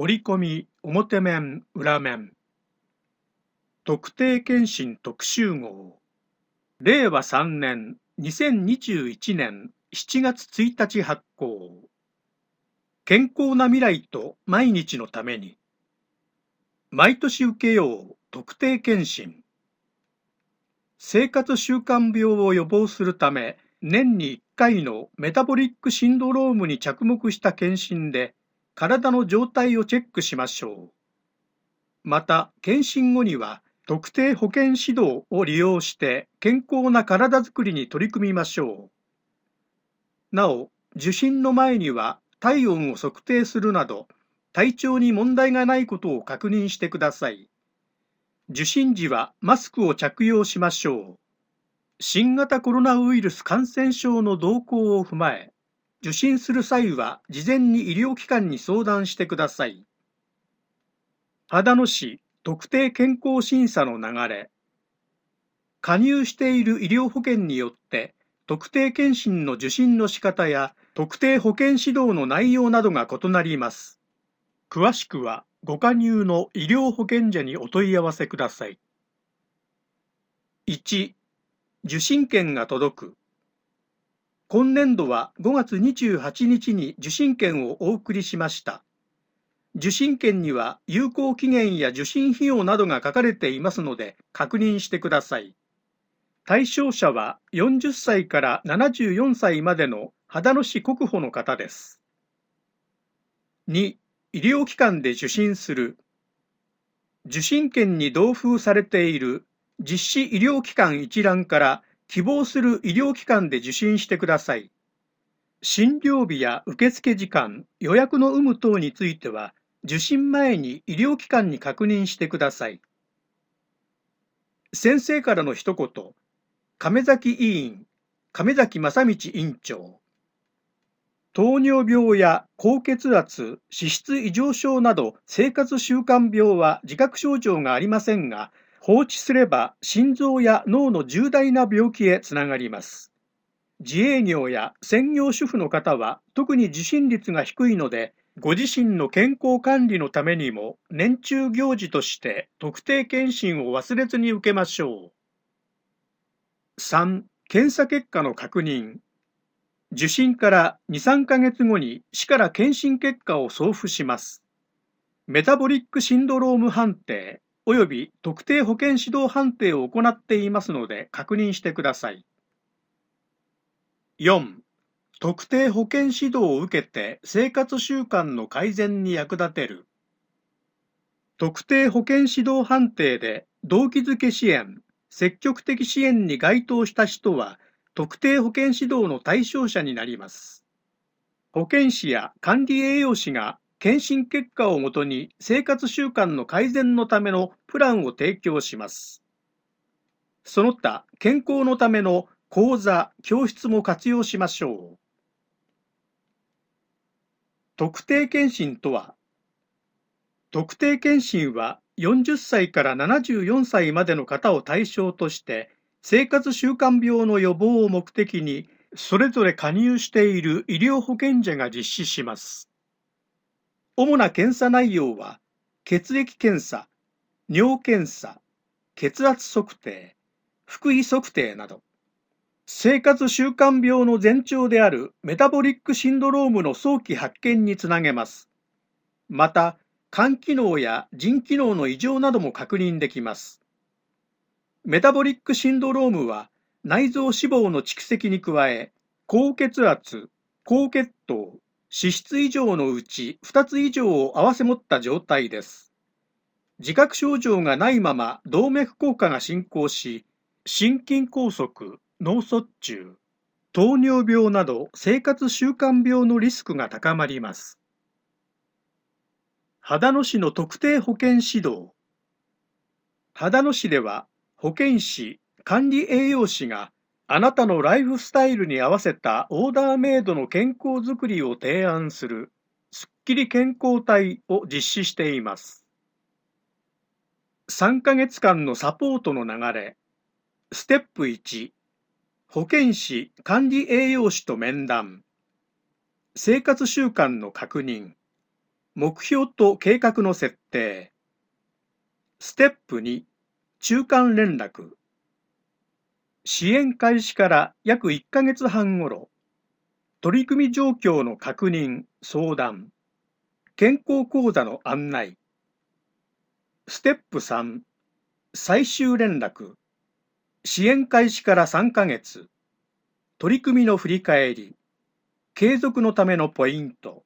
折り込み表面裏面特定健診特集号令和3年2021年7月1日発行。健康な未来と毎日のために毎年受けよう特定健診。生活習慣病を予防するため年に1回のメタボリックシンドロームに着目した検診で体の状態をチェックしましょう。また検診後には特定保健指導を利用して健康な体づくりに取り組みましょう。なお、受診の前には体温を測定するなど体調に問題がないことを確認してください。受診時はマスクを着用しましょう。新型コロナウイルス感染症の動向を踏まえ、受診する際は事前に医療機関に相談してください。秦野市特定健康審査の流れ。加入している医療保険によって特定健診の受診の仕方や特定保険指導の内容などが異なります。詳しくはご加入の医療保険者にお問い合わせください。1、受診券が届く。今年度は5月28日に受診券をお送りしました。受診券には有効期限や受診費用などが書かれていますので確認してください。対象者は40歳から74歳までの秦野市国保の方です。2、医療機関で受診する。受診券に同封されている実施医療機関一覧から希望する医療機関で受診してください。診療日や受付時間、予約の有無等については受診前に医療機関に確認してください。先生からの一言。亀崎委員、亀崎正道院長。糖尿病や高血圧、脂質異常症など生活習慣病は自覚症状がありませんが、放置すれば心臓や脳の重大な病気へつながります。自営業や専業主婦の方は特に受診率が低いので、ご自身の健康管理のためにも年中行事として特定健診を忘れずに受けましょう。3、検査結果の確認。受診から2、3ヶ月後に市から検診結果を送付します。メタボリックシンドローム判定および特定保健指導判定を行っていますので確認してください。4、特定保健指導を受けて生活習慣の改善に役立てる。特定保健指導判定で動機づけ支援、積極的支援に該当した人は特定保健指導の対象者になります。保健師や管理栄養士が検診結果をもとに生活習慣の改善のためのプランを提供します。その他、健康のための講座、教室も活用しましょう。特定健診とは、特定健診は40歳から74歳までの方を対象として生活習慣病の予防を目的にそれぞれ加入している医療保険者が実施します。主な検査内容は血液検査、尿検査、血圧測定、腹囲測定など、生活習慣病の前兆であるメタボリックシンドロームの早期発見につなげます。また、肝機能や腎機能の異常なども確認できます。メタボリックシンドロームは内臓脂肪の蓄積に加え、高血圧、高血糖、脂質異常のうち2つ以上を併せ持った状態です。自覚症状がないまま動脈硬化が進行し、心筋梗塞、脳卒中、糖尿病など生活習慣病のリスクが高まります。秦野市の特定保健指導。秦野市では保健師、管理栄養士があなたのライフスタイルに合わせたオーダーメイドの健康づくりを提案するすっきり健康体を実施しています。3ヶ月間のサポートの流れ。ステップ1、保健師、管理栄養士と面談。生活習慣の確認。 目標と計画の設定。ステップ2、中間連絡。支援開始から約1ヶ月半ごろ、取り組み状況の確認・相談、健康講座の案内。ステップ3、最終連絡。支援開始から3ヶ月、取り組みの振り返り、継続のためのポイント。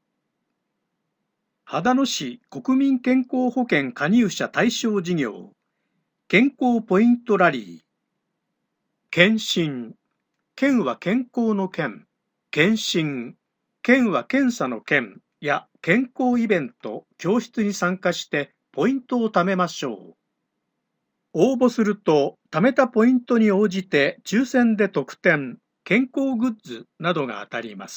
秦野市国民健康保険加入者対象事業、健康ポイントラリー。検診、健は健康の健、検診、健は検査の健や健康イベント、教室に参加してポイントを貯めましょう。応募すると、貯めたポイントに応じて抽選で特典、健康グッズなどが当たります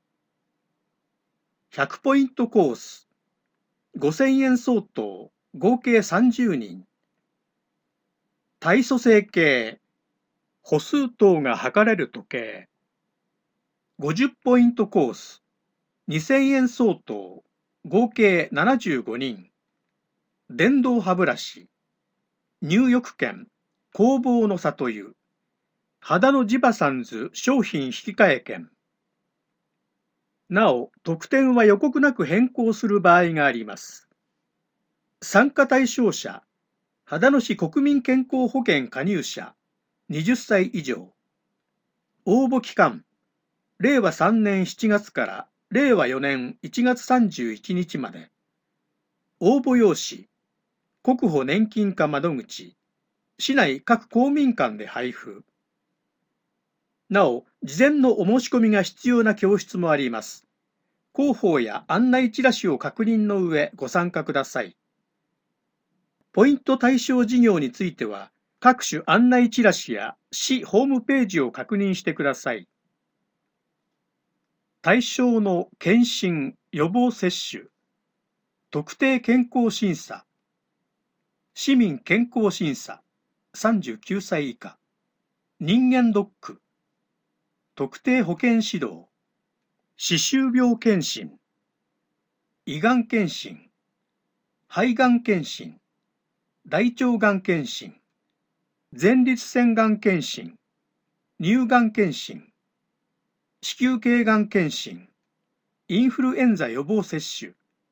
。100ポイントコース、5000円相当、合計30人。体組成計、歩数等が測れる時計。50ポイントコース、2000円相当、合計75人。電動歯ブラシ、入浴券、工房の里湯、秦野ジバサンズ商品引換券。なお、特典は予告なく変更する場合があります。参加対象者、秦野市国民健康保険加入者、20歳以上。応募期間、令和3年7月から令和4年1月31日まで。応募用紙、国保年金課窓口、市内各公民館で配布。なお、事前のお申し込みが必要な教室もあります。広報や案内チラシを確認の上ご参加ください。ポイント対象事業については、各種案内チラシや市ホームページを確認してください。対象の検診・予防接種、特定健康審査、市民健康審査、39歳以下、人間ドック、特定保健指導、歯周病検診、胃がん検診、肺がん検診、大腸がん検診、前立腺がん検診、乳がん検診、子宮頸がん検診、インフルエンザ予防接種、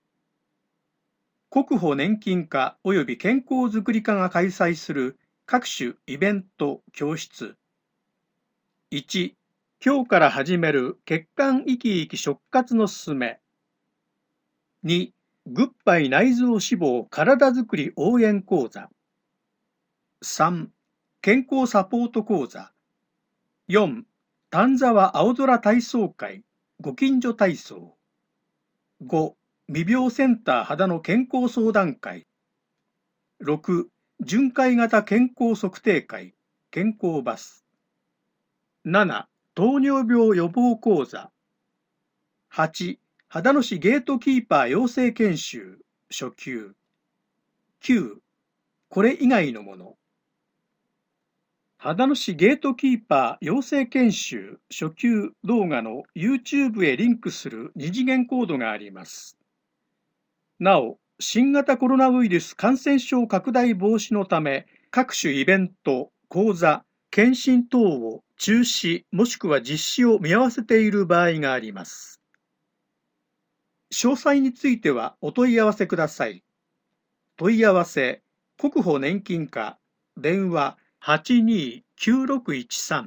国保年金課及び健康づくり課が開催する各種イベント・教室。1、今日から始める血管生き生き触活のすすめ。2、グッバイ内臓脂肪体づくり応援講座。3、健康サポート講座。4、丹沢青空体操会ご近所体操。5、未病センター秦野健康相談会。6、巡回型健康測定会健康バス。7、糖尿病予防講座。8、秦野市ゲートキーパー養成研修初級。9、これ以外のもの。秦野市ゲートキーパー養成研修初級動画の YouTube へリンクする二次元コードがあります。なお、新型コロナウイルス感染症拡大防止のため、各種イベント、講座、検診等を中止もしくは実施を見合わせている場合があります。詳細についてはお問い合わせください。問い合わせ、国保年金課、電話829613。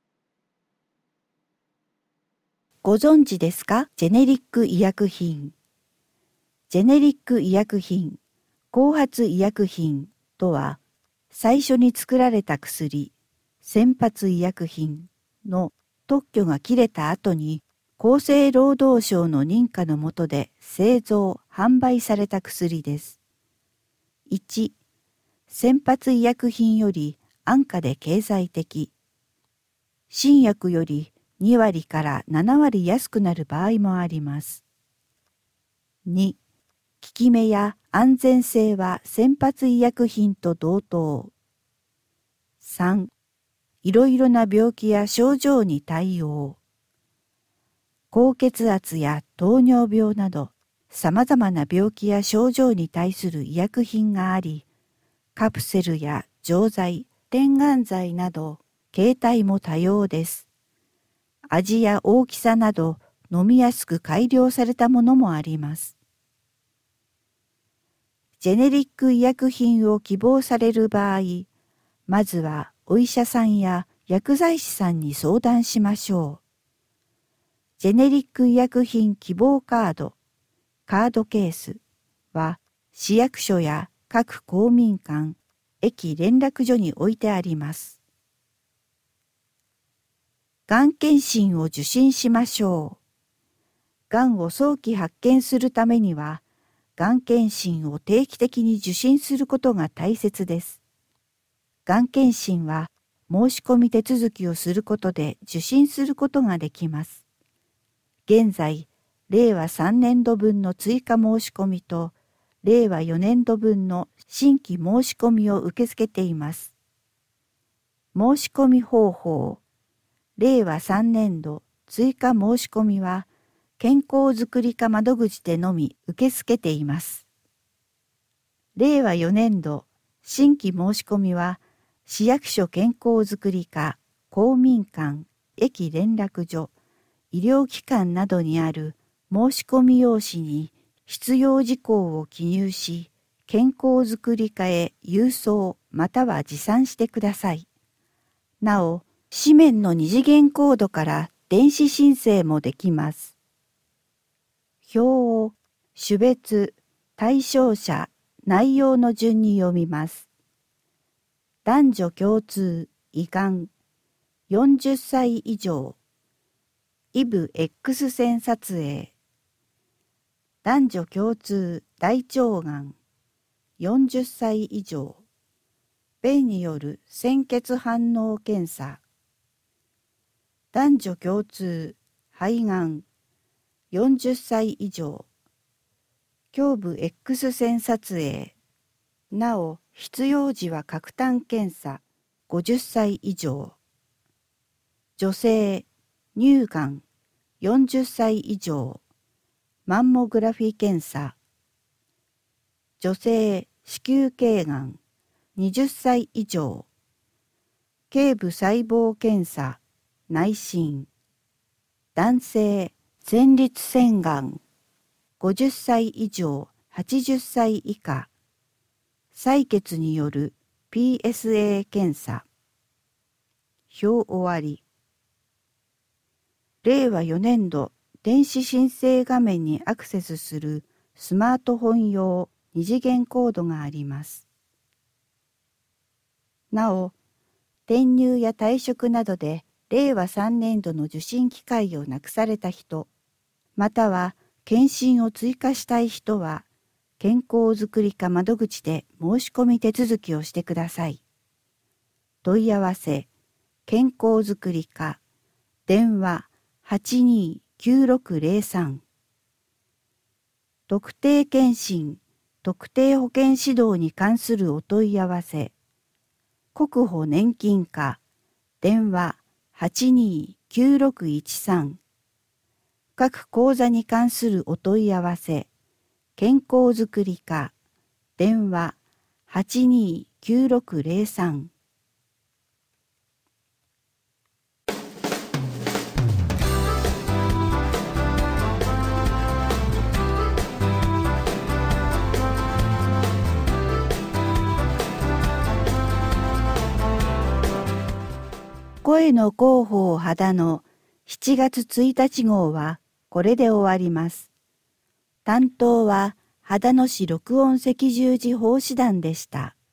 ご存知ですか？ジェネリック医薬品。ジェネリック医薬品、後発医薬品とは、最初に作られた薬、先発医薬品の特許が切れた後に、厚生労働省の認可の下で製造・販売された薬です。1、先発医薬品より安価で経済的。新薬より2割から7割安くなる場合もあります。2、効き目や安全性は先発医薬品と同等。3、いろいろな病気や症状に対応。高血圧や糖尿病など様々な病気や症状に対する医薬品があり、カプセルや錠剤、点眼剤など、形態も多様です。味や大きさなど、飲みやすく改良されたものもあります。ジェネリック医薬品を希望される場合、まずはお医者さんや薬剤師さんに相談しましょう。ジェネリック医薬品希望カード、カードケースは市役所や各公民館、駅連絡所に置いてあります。がん検診を受診しましょう。がんを早期発見するためには、がん検診を定期的に受診することが大切です。がん検診は申し込み手続きをすることで受診することができます。現在、令和3年度分の追加申し込みと、令和4年度分の新規申し込みを受け付けています。申し込み方法。令和3年度追加申し込みは、健康づくり課窓口でのみ受け付けています。令和4年度新規申し込みは、市役所健康づくり課、公民館、駅連絡所、医療機関などにある申し込み用紙に必要事項を記入し、健康づくり課へ郵送または持参してください。なお、紙面の二次元コードから電子申請もできます。表を種別、対象者、内容の順に読みます。男女共通、胃がん、40歳以上、イブ X 線撮影、男女共通、大腸がん、40歳以上、便による鮮血反応検査、男女共通、肺がん、40歳以上、胸部 X 線撮影、なお必要時は核炭検査、50歳以上、女性、乳がん、40歳以上、マンモグラフィ検査、女性、子宮頸がん、20歳以上、頸部細胞検査、内診、男性、前立腺がん、50歳以上、80歳以下、採血による PSA 検査。表終わり。令和4年度電子申請画面にアクセスするスマートフォン用二次元コードがあります。なお、転入や退職などで令和3年度の受診機会をなくされた人、または検診を追加したい人は、健康づくり課窓口で申し込み手続きをしてください。問い合わせ、健康づくり課、電話829603。特定健診、特定保険指導に関するお問い合わせ、国保年金課、電話829613。各口座に関するお問い合わせ、健康づくり課、電話829603。声の広報秦の7月1日号はこれで終わります。担当は秦野市録音赤十字奉仕団でした。